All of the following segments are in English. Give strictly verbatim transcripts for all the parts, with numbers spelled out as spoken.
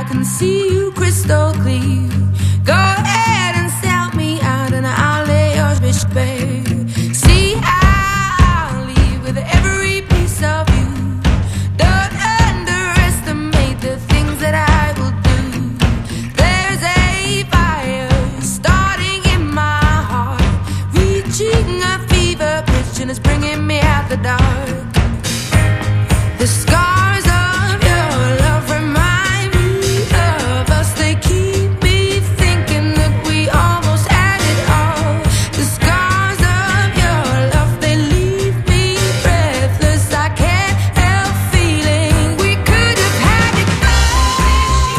can see you crystal clear. Go ahead and sell me out and I'll lay your bitch bare. See, I'll leave with every piece of you. Don't underestimate the things that I will do. There's a fire starting in my heart, reaching a fever pitch and it's bringing me out the dark. The scars of your love remind me of us. They keep me thinking that we almost had it all. The scars of your love, they leave me breathless. I can't help feeling we could have had it all.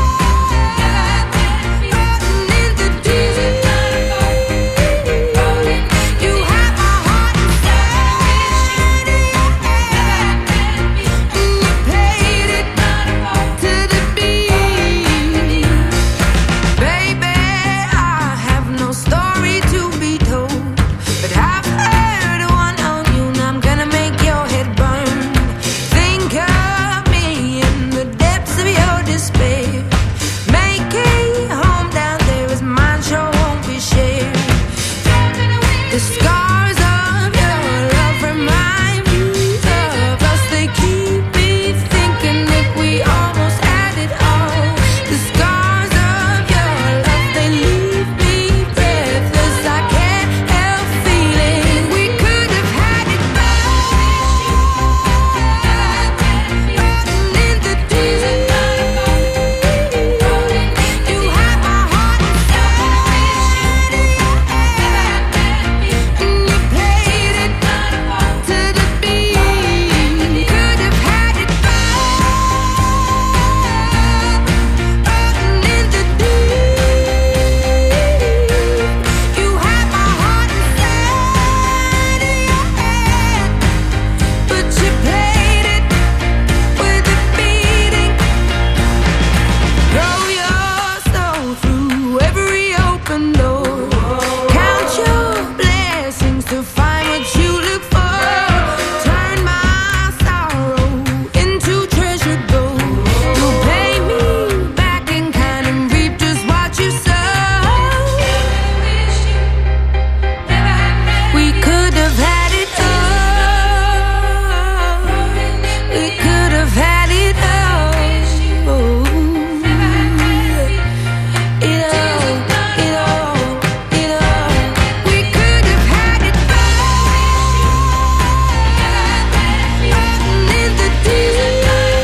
Rotten in the deep. You have my heart inside. And you played it to the beat. Baby, I have no story to be told, but I've heard one on you and I'm gonna make your head burn. Think of me in the depths of your despair. Make a home down there as mine sure won't be shared. The scars of your love remind me of us. They keep me thinking that we almost had it all. The scars of your love, they leave me breathless. I can't help feeling we could have had it all. Rotten in the deep. You have my heart inside. And you played it to the beat. Could have had it all. Rotten in the deep. You have my heart inside of your head, but you played it with a beating. Throw your soul through every open door. Count your blessings to find what you look for. Turn my sorrow into treasured gold. You'll pay me back in kind and reap just what you sow. We could have had it all. We could have had it all. It all, it all, it all. We could have had it all. Rotten in the deep.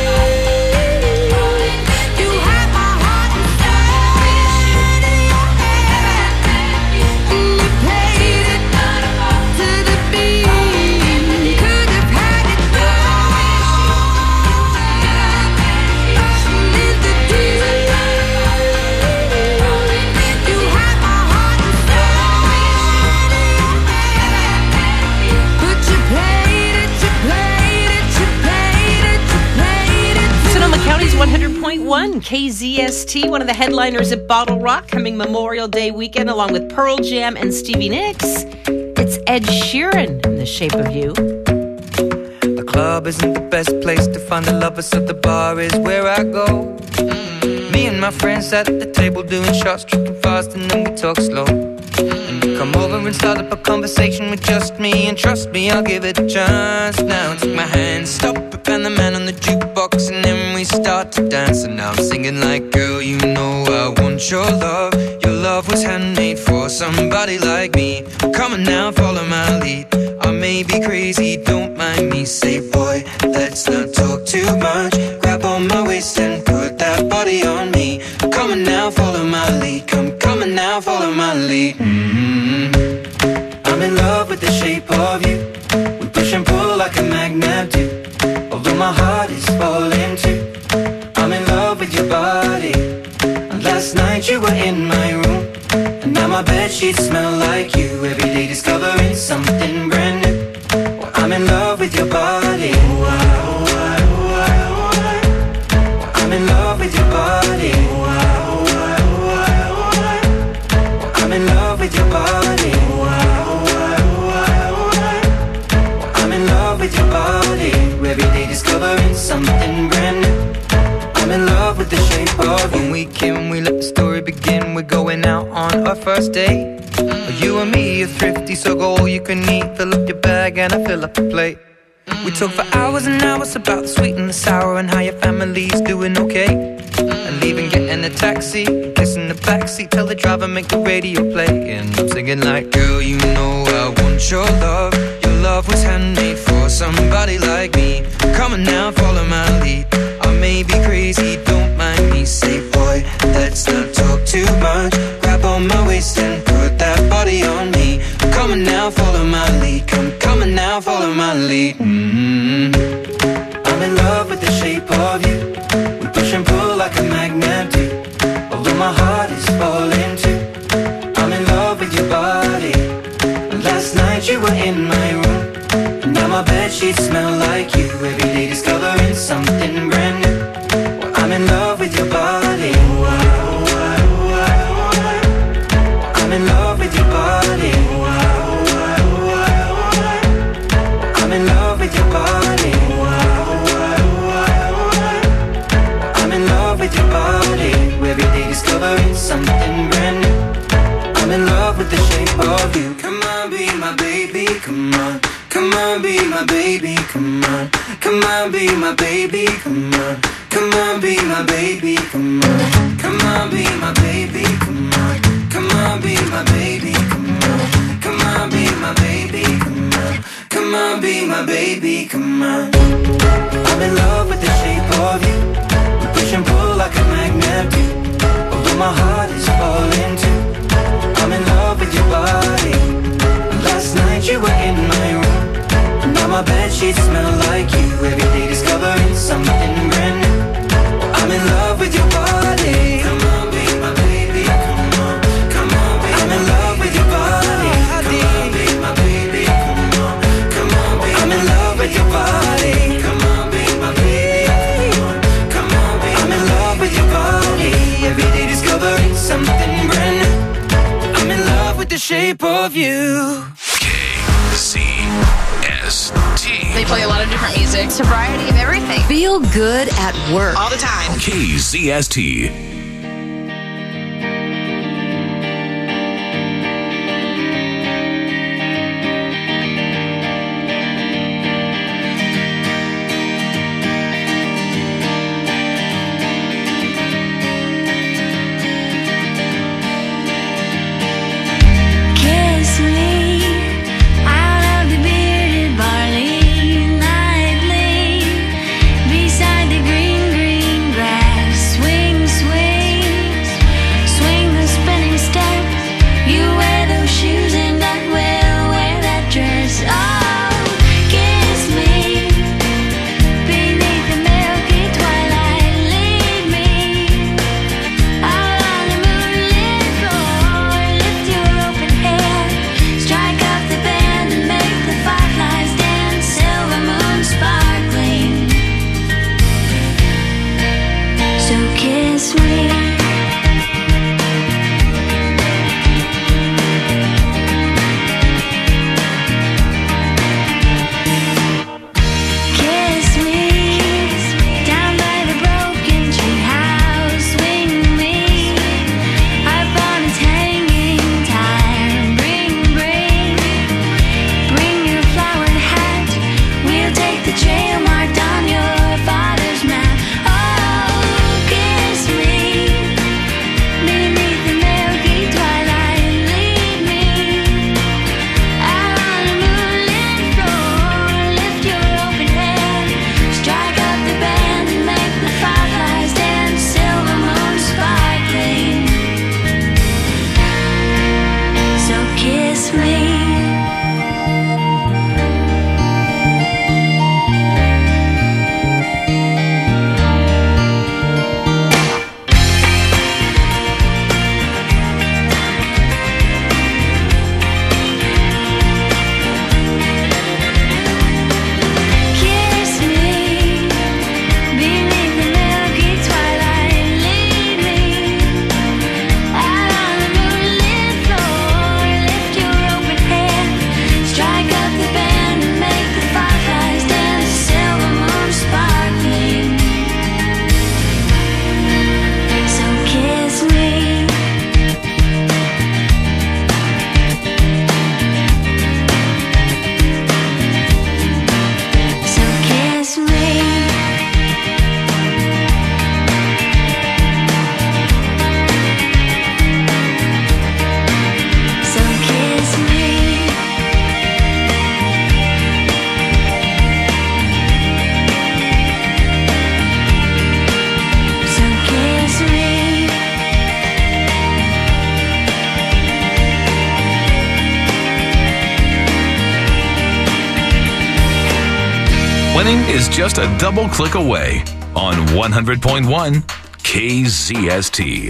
You have my heart inside of your head, and you played it to the beat. Could have had it all. Rotten in the deep. You have my heart inside of your head, but you played it, you played it, you played it, you played it. Sonoma County's one hundred point one K Z S T, one of the headliners at Bottle Rock, coming Memorial Day weekend along with Pearl Jam and Stevie Nicks. It's Ed Sheeran in The Shape of You. The club isn't the best place to find the lovers, so the bar is where I go. Me and my friends sat at the table doing shots, tripping fast, and then we talk slow. And you come over and start up a conversation with just me, and trust me, I'll give it a chance. Now take my hand, stop it, and the man on the jukebox, and then we start to dance. And now I'm singing like, girl, you know I want your love. Your love was handmade for somebody like me. Come on now, follow my lead. I may be crazy, don't mind me. Say, boy, let's not talk too much. Grab on my waist and put that body on me. Come on now, follow my lead. Come, come on now, follow my lead. Mm-hmm. I'm in love with the shape of you. We push and pull like a magnet do. Although my heart is falling too. I'm in love with your body. And last night you were in my room, and now my bedsheets smell like you. Every day discovering something brand new. Well, I'm in love with your body. Oh, I, oh, I, oh, I, oh, I. Well, I'm in love with your body. Oh, I, oh, I, oh, I, oh, I. Well, I'm in love with your body. Oh, I, oh, I, oh, I, oh, I. Well, I'm in love with your body. Every day discovering something brand new. I'm in love with the shape of of you. When we came, we let the story begin. We're going out on our first date. You and me are thrifty, so go all you can eat. Fill up your bag and I fill up the plate. We talk for hours and hours about the sweet and the sour and how your family's doing okay. And leaving, getting a taxi, kissing the backseat, tell the driver make the radio play. And I'm singing like, girl, you know I want your love. Your love was handmade for somebody like me. Come on now, follow my lead. I may be crazy, don't mind me. Say, boy, let's not talk too much. Grab on my waist and put that body on me. Come on now, follow my lead. Come, come on now, follow my lead. Mm-hmm. I'm in love with the shape of you. We push and pull like a magnet do. Although my heart is falling too. I'm in love with your body. Last night you were in my room, and now my bedsheets smell like you. Every day discovering something brand new. Well, I'm in love with your body. I'm in love with your body. I'm in love with your body. I'm in love with your body. Every day discovering something brand new. I'm in love with the shape of you. Come on, be my baby, come on. Come on, be my baby, come on. Come on, be my baby, come on. Come on, be my baby, come on. Come on, be my baby, come on. Come on, be my baby, come on. Come on, be my baby, come on. Come on, be my baby, come on. I'm in love with the shape of you. We push and pull like a magnet do. Although my heart is falling too. I'm in love with your body. Last night you were in my room, and now my bedsheets smell like you. Every day discovering something brand new. I'm in love with your body. Come on, be my baby. Come on, come on, be I'm in love with your body. Come on, be my baby. Come on, come on, be I'm in love with your body. Come on, be my baby. Come on, come on, be I'm in love with your body. Every day discovering something brand new. I'm in love with the shape of you. K C S T. They play a lot of different music. It's a variety of everything. Feel good at work. All the time. K C S T. Kiss me out of the bearded barley nightly, beside the green, green grass. Swing, swing. Winning is just a double click away on one hundred point one K Z S T.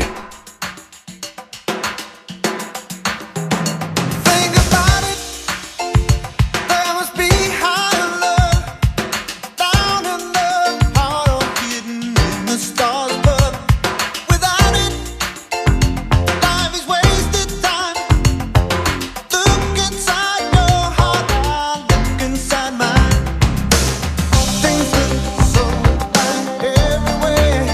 Think about it. There must be higher love down in the heart or hidden in the stars, but without it, life is wasted time. Look inside your heart, I'll look inside mine. Things look so bad everywhere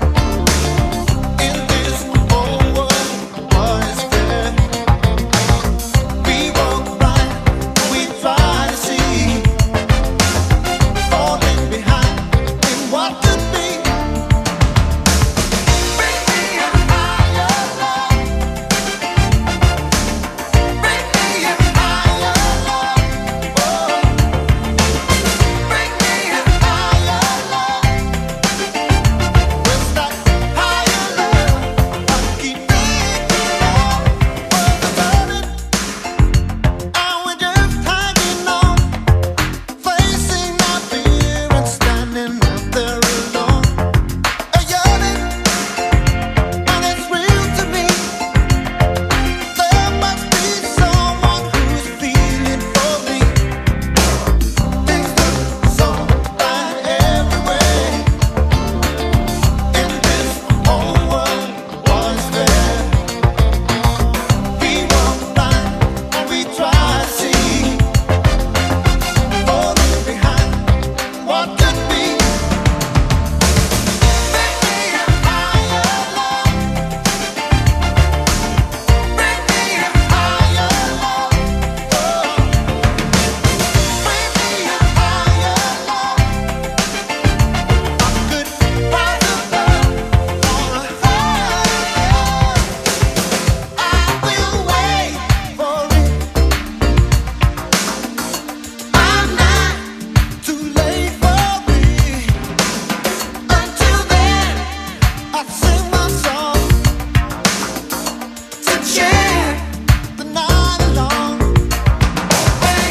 in this whole world. What is there? We walk right, we try to see, falling behind in what could be. Bring me a higher love. Bring me a higher love. Oh, bring me a higher love. With that higher love, I keep thinking of what's above it, and we're just hanging on, facing our fear and standing out there alone. A yearning, and it's real to me. There must be someone who's feeling for me. Things look so bad everywhere in this whole world. What is there? We walk blind and we try to see, falling behind what could be. Bring me a higher love. Bring me a higher love. Oh, bring me a higher love. I could rise above on a higher love. I will wait for it. I'm not too late for it. Until then, I sing my song to cheer the night along. Hey.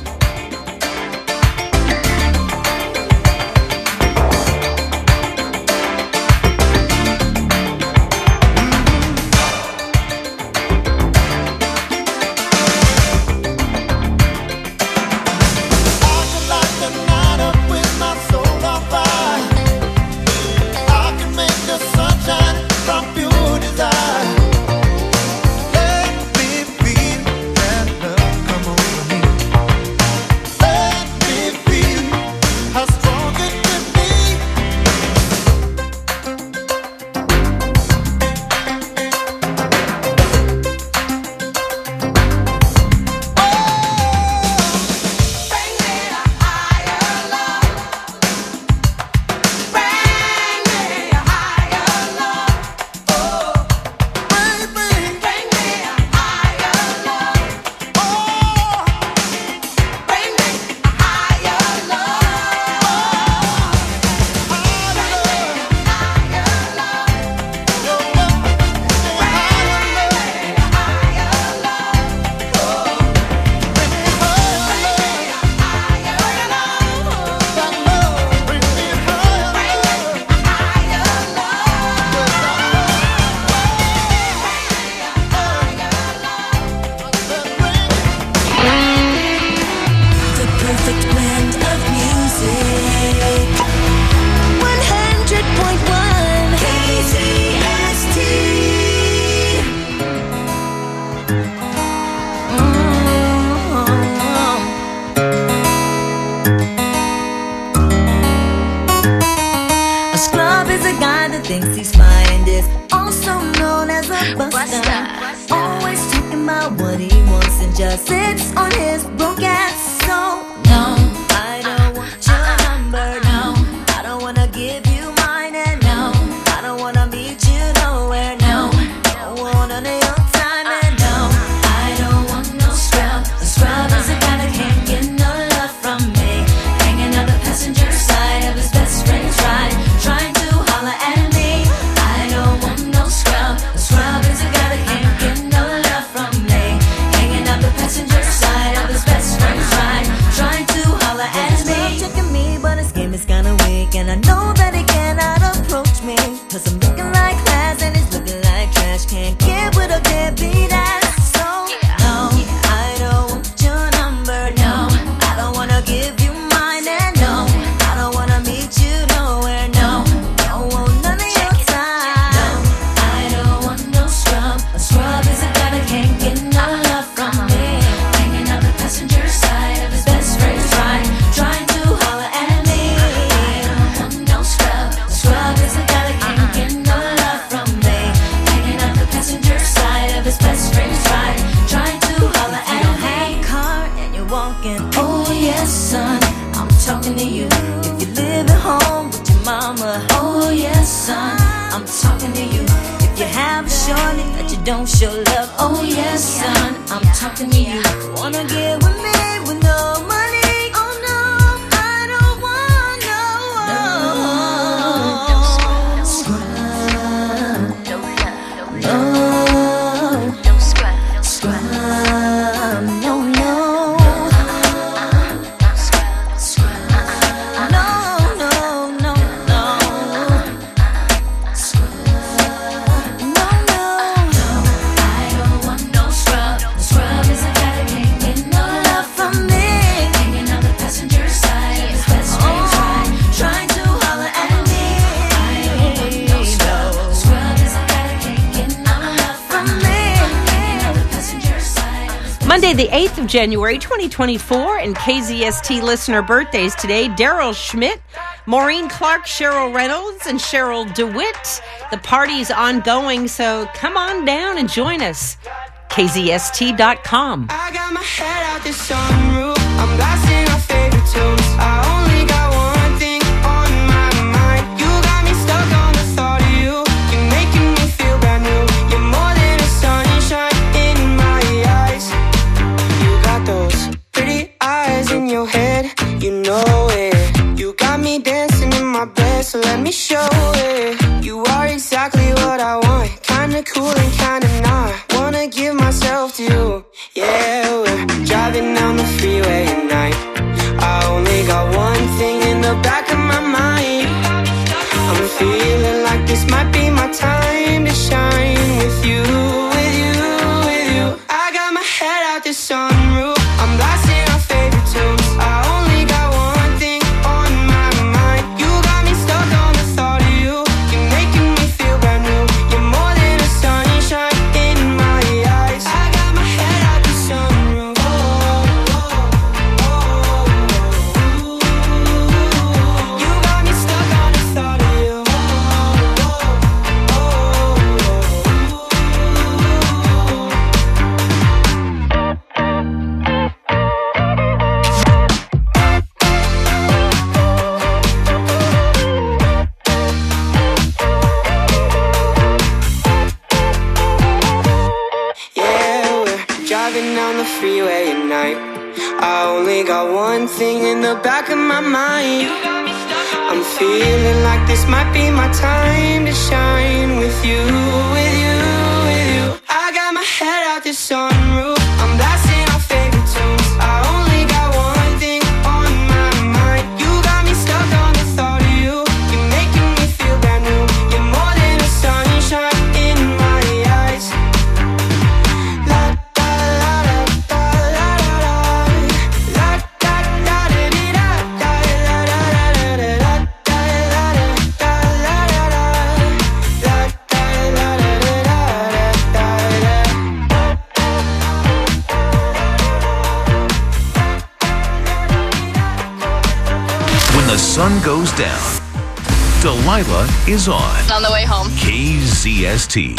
I can light the night up with my soul on fire. I can make the sunshine from pure desire. Let me feel that love come over me. Let me feel how strong it can be. Bring me a higher love. Bring me a higher love. Oh, bring me, bring me a higher love. Oh, bring me a higher love. The perfect blend of music. one hundred point one K Z S T. A scrub is a guy that thinks he's fine, is also known as a buster. Always talking about what he wants and just sits on his broke ass. So no, I don't want your number. No, I don't wanna give you mine, and no, I don't wanna meet you nowhere. No, don't want none of your time, and no, I don't want no scrub. A scrub is a guy that can't get no love from me, hanging on the passenger side of his best friend's ride, trying to holler at me. I don't want no scrub. A scrub is a guy that can't get no love from me, hanging on the passenger side of his best You have a shorty that you don't show love. Oh yes, son, I'm talking to you. Wanna get with me with no money? Oh no, I don't want no. No scrub, no love, no, no scrub, scrub, no, no. Monday, the eighth of January, twenty twenty-four, and K Z S T listener birthdays today. Daryl Schmidt, Maureen Clark, Cheryl Reynolds, and Cheryl DeWitt. The party's ongoing, so come on down and join us. K Z S T dot com. I got my head out the sunroof. I'm blasting our favorite tunes. I only got one thing on my mind. You got me stuck on the thought of you. You're making me feel brand new. You're more than a sunshine in my eyes. You got those pretty eyes in your head. You know it. You got me dancing in my bed, so let me show it. You are exactly what I want. Kinda cool and kinda not. Wanna give myself to you. Yeah, we're driving down the freeway at night. I only got one thing in the back of my mind. I'm feeling like this might be my time to shine with you, with you, with you. I got my head out the sunroof. I'm blasting our favorite tunes. I only got one thing on my mind. You got me stuck on the thought of you. You're making me feel brand new. You're more than a sunshine in my eyes. I got my head out the sunroof. Oh, oh, oh, oh. You got me stuck on the thought of you. Oh, oh, yeah, we're driving down the freeway at night. I only got one thing in the back of my mind. I'm feeling like this might be my time to shine with you, with you, with you. I got my head out the sunroof. I'm blasting our favorite tunes. I only got one thing on my mind. You got me stuck on the thought of you. You're making me feel brand new. You're more than a sunshine in my eyes. La da la da la la la. La da da da dee da da la la la la la. Da la da da la la la. La da la da da da da da. When the sun goes down, Delilah is on On the way home. K Z S T.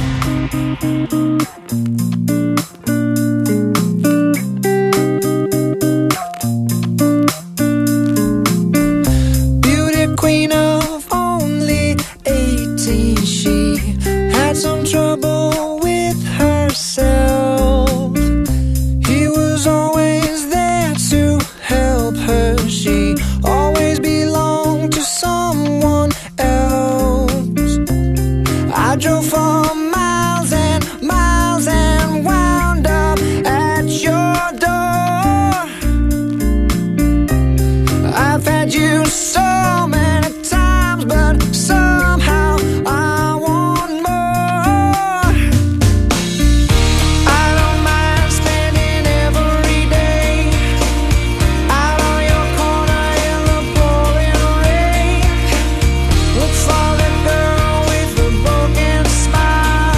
Beauty queen of only eighteen, she had some trouble with herself. He was always there to help her. She always belonged to someone else. I drove for miles and miles and wound up at your door. I've had you so many times, but somehow I want more. I don't mind spending every day out on your corner in the pouring rain. Look for the girl with the broken smile.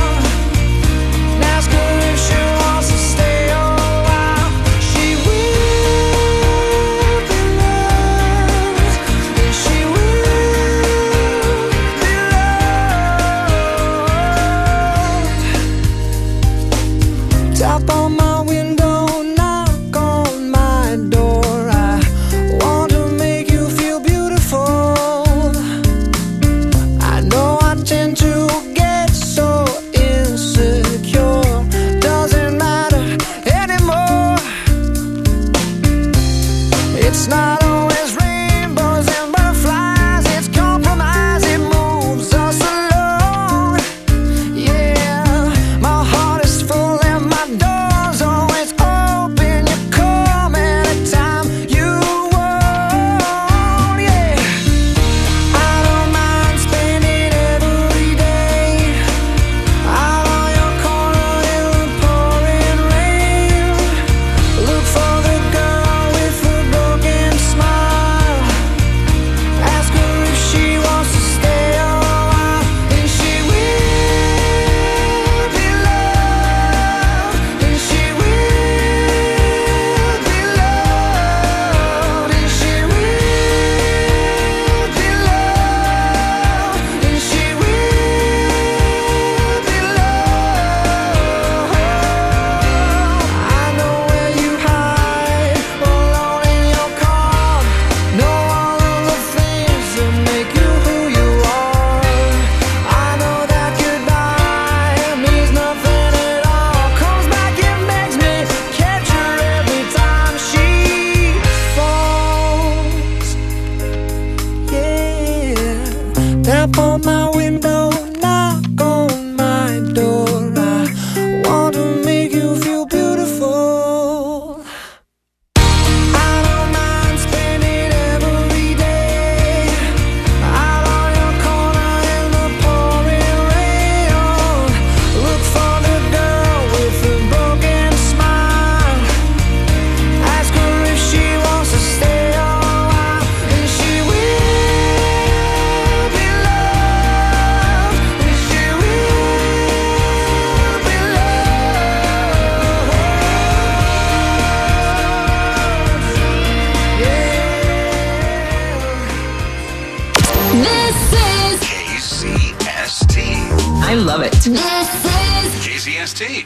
Summit. This is K Z S T.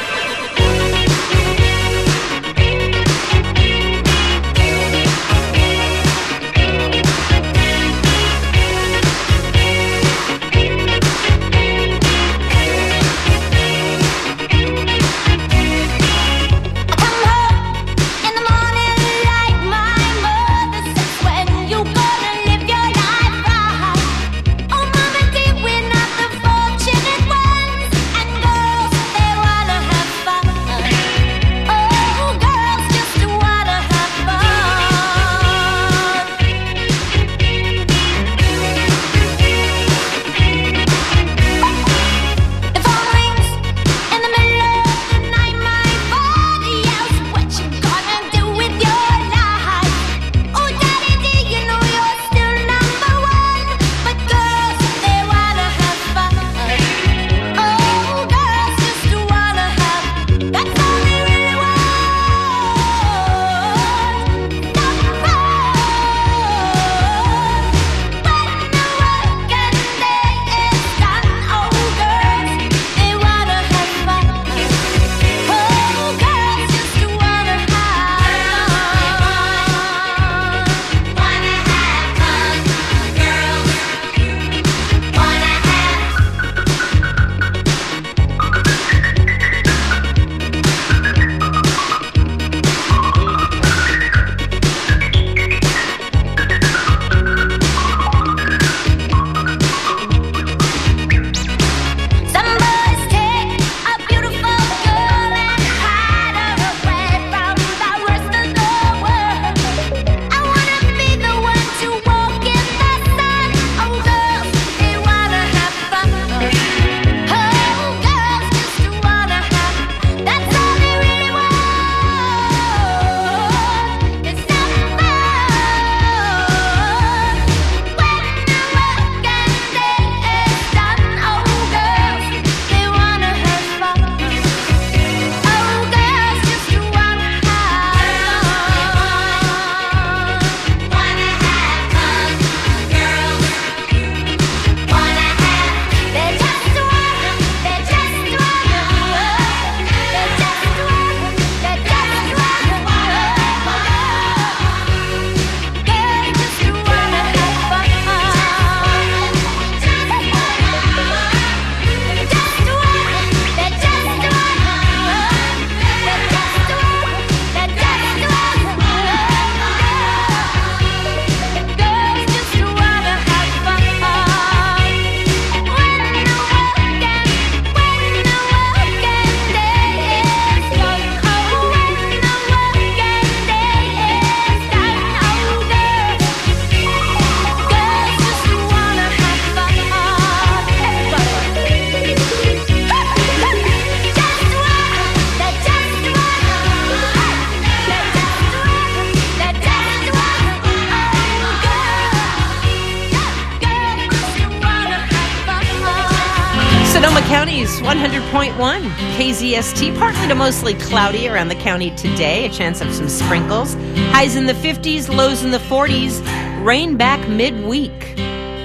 Sonoma County's one hundred point one K Z S T, partly to mostly cloudy around the county today. A chance of some sprinkles. Highs in the fifties, lows in the forties. Rain back midweek.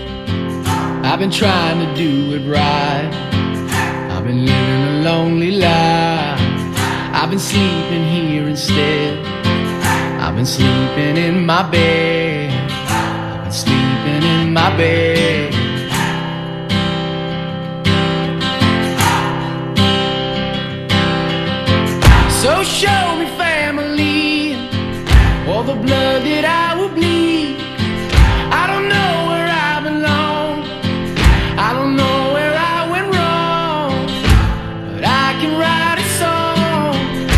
I've been trying to do it right. I've been living a lonely life. I've been sleeping here instead. I've been sleeping in my bed. I've been sleeping in my bed. So show me family, all the blood that I will bleed. I don't know where I belong. I don't know where I went wrong, but I can write a song.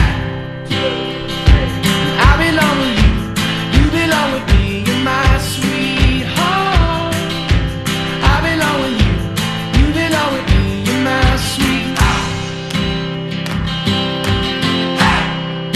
I belong with you, you belong with me. You're my sweet home. I belong with you, you belong with me. You're my sweet home.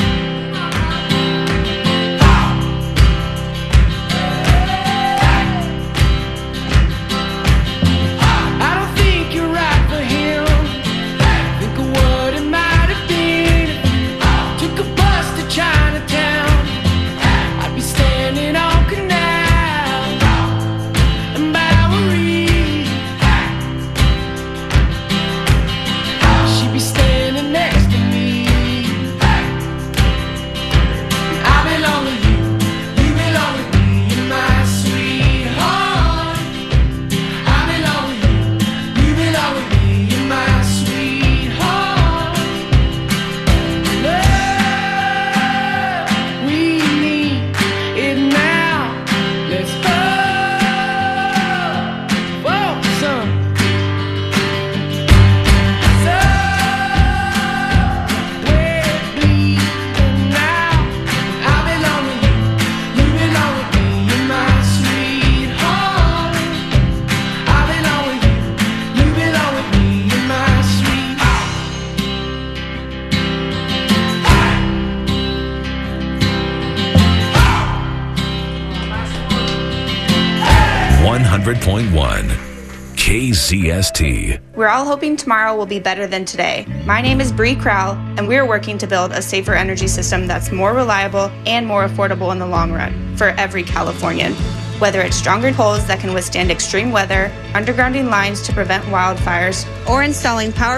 hundred point one K Z S T. We're all hoping tomorrow will be better than today. My name is Bree Crowell, and we're working to build a safer energy system that's more reliable and more affordable in the long run for every Californian. Whether it's stronger poles that can withstand extreme weather, undergrounding lines to prevent wildfires, or installing power